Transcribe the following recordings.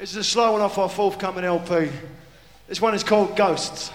This is a slow one off our forthcoming LP. This one is called Ghosts.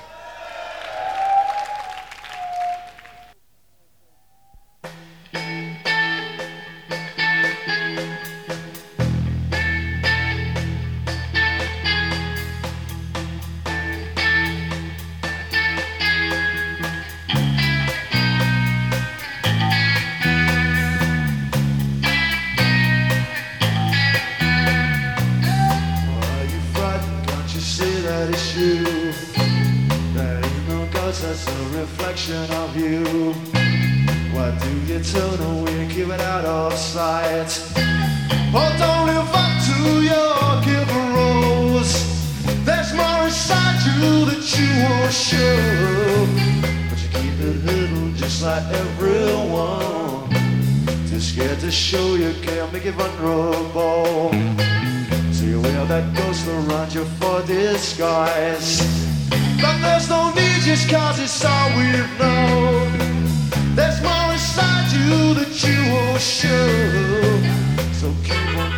That's a reflection of you. Why do you turn away and keep it out of sight? Oh, don't live up to your given roles. There's more inside you that you won't show, but you keep it hidden just like everyone. Too scared to show you can't make it vulnerable. So you wear that ghost around you for disguise. But there's no need just cause it's all we know. There's more inside you that you won't show. So keep on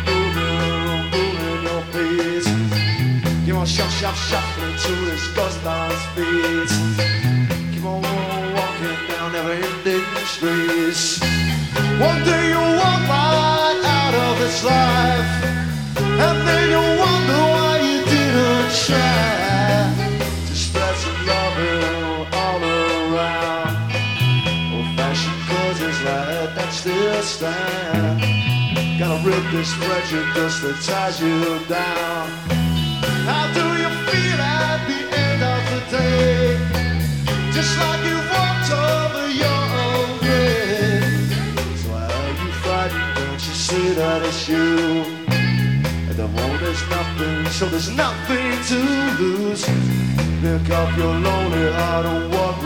moving your feet. Keep on shuffling to this ghost dance beat. Keep on walking down never-ending streets. One day you'll walk right out of this life, and then you'll wonder why you didn't try. Spread some loving all around. Old-fashioned causes like that still stand. Gotta rip this prejudice that ties you down. How do you feel at the end of the day? Just like you walked over your own grave. So why are you frightened? Don't you see that it's you? At the moment there's nothing, so there's nothing to lose. Pick up your lonely heart and walk